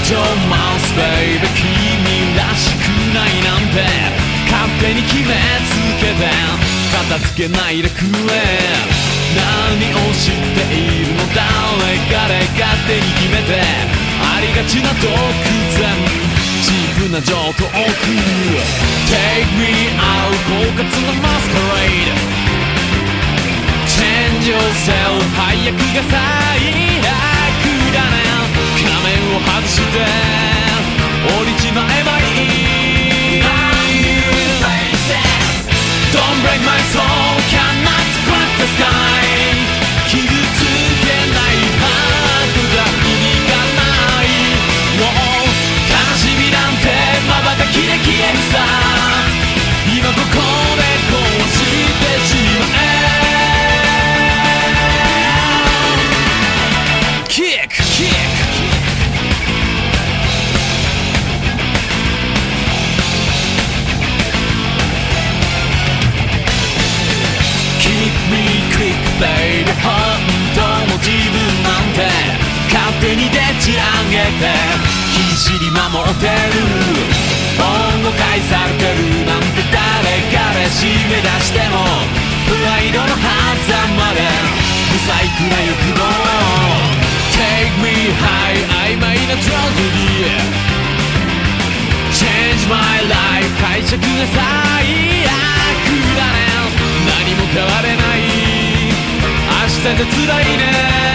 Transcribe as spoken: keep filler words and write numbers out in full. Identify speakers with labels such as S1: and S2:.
S1: 情マウスベイベ君らしくないなんて勝手に決めつけて片付けないでくれ。何を知っているの誰彼勝手に決めてありがちな独善チープな情トーク Take me out 狡猾なマスカレード Change yourself 早くが最悪だね。仮面を外して降りちまえばいい。 Don't break my soul cannot crack the sky 傷つけないハートが意味がない。もう悲しみなんて瞬きで消えるさ。今ここでこうしてしまえ。キックキック本当の自分なんて勝手にでち上げて必死に守ってる。恩を返されてるなんて誰彼締め出してもプライドの狭間で不細工な欲望 Take me high 曖昧な tragedy Change my life 解釈が最悪だね。何も変われない明日じゃ辛いね。